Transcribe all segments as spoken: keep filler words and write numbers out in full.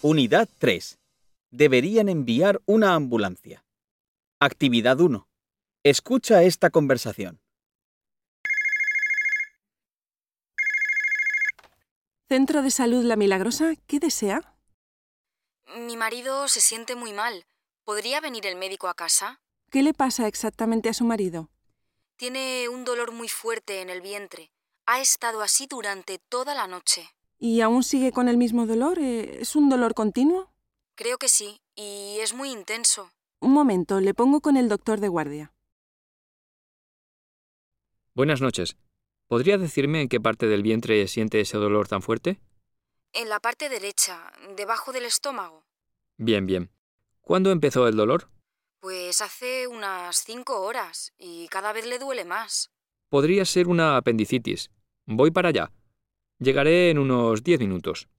Unidad tres. Deberían enviar una ambulancia. Actividad uno. Escucha esta conversación. Centro de Salud La Milagrosa, ¿qué desea? Mi marido se siente muy mal. ¿Podría venir el médico a casa? ¿Qué le pasa exactamente a su marido? Tiene un dolor muy fuerte en el vientre. Ha estado así durante toda la noche. ¿Y aún sigue con el mismo dolor? ¿Es un dolor continuo? Creo que sí, y es muy intenso. Un momento, le pongo con el doctor de guardia. Buenas noches. ¿Podría decirme en qué parte del vientre siente ese dolor tan fuerte? En la parte derecha, debajo del estómago. Bien, bien. ¿Cuándo empezó el dolor? Pues hace unas cinco horas, y cada vez le duele más. Podría ser una apendicitis. Voy para allá. Llegaré en unos diez minutos.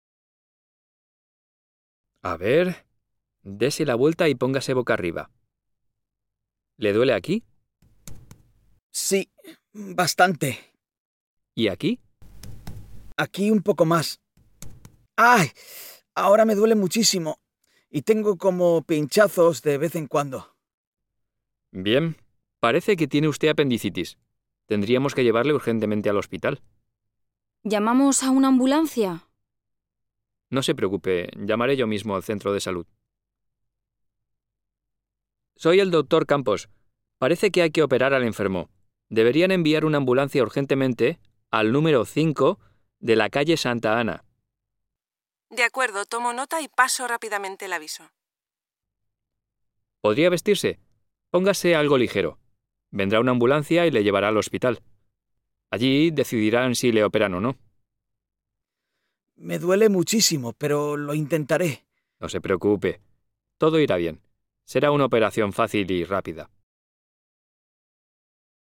A ver... Dese la vuelta y póngase boca arriba. ¿Le duele aquí? Sí, bastante. ¿Y aquí? Aquí un poco más. ¡Ay! Ahora me duele muchísimo. Y tengo como pinchazos de vez en cuando. Bien. Parece que tiene usted apendicitis. Tendríamos que llevarle urgentemente al hospital. ¿Llamamos a una ambulancia? No se preocupe, llamaré yo mismo al centro de salud. Soy el doctor Campos. Parece que hay que operar al enfermo. Deberían enviar una ambulancia urgentemente al número cinco de la calle Santa Ana. De acuerdo, tomo nota y paso rápidamente el aviso. ¿Podría vestirse? Póngase algo ligero. Vendrá una ambulancia y le llevará al hospital. Allí decidirán si le operan o no. Me duele muchísimo, pero lo intentaré. No se preocupe. Todo irá bien. Será una operación fácil y rápida.